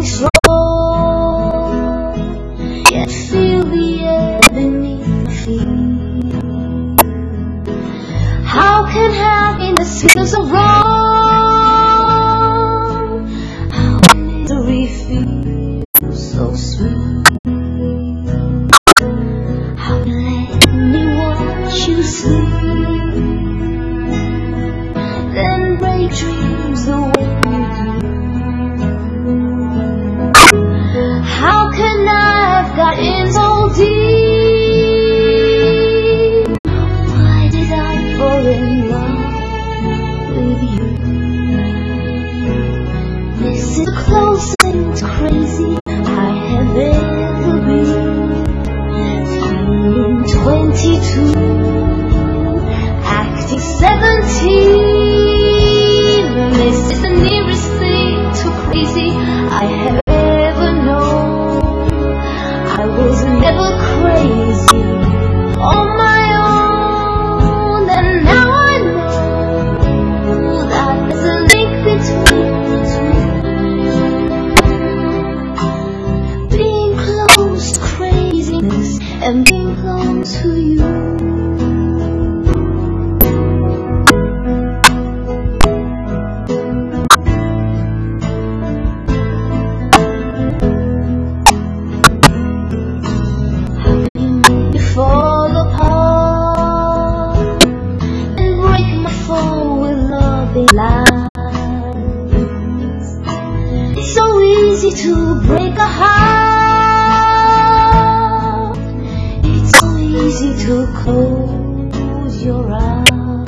is wrong, yet feel the air beneath my feet. How can happiness feel so wrong? How can misery feel so sweet? How can let me watch you sleep, then break dreams the way you do? How can I have got in so deep? Why did I fall in love with you? This is the closest crazy I have ever been. Feeling 22, acting 17. This is the nearest thing to crazy I have ever known. I was never crazy on my own, and now I know that there's a link between the two. Being close to craziness and being close to you. Fall apart and break my fall with loving lies. It's so easy to break a heart. It's so easy to close your eyes.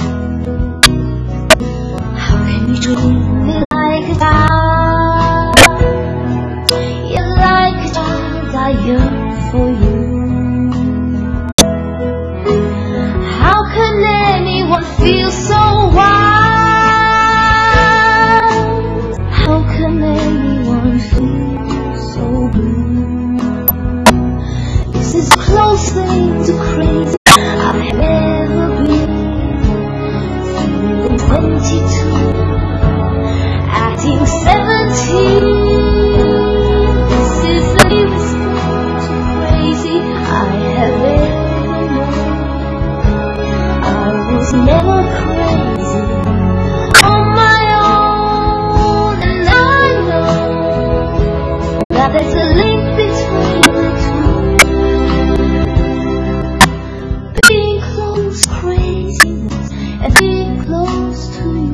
How can you treat me like a child? You're like a child, I yearn for you. Feel so wild. How can anyone feel so blue? This is the closest thing to crazy I've ever been. Feeling 22, acting 17. This is the nearest thing to crazy I have ever known. I was never crazy on my own, and I know that there's a link between the two. Being close to craziness and being close to you.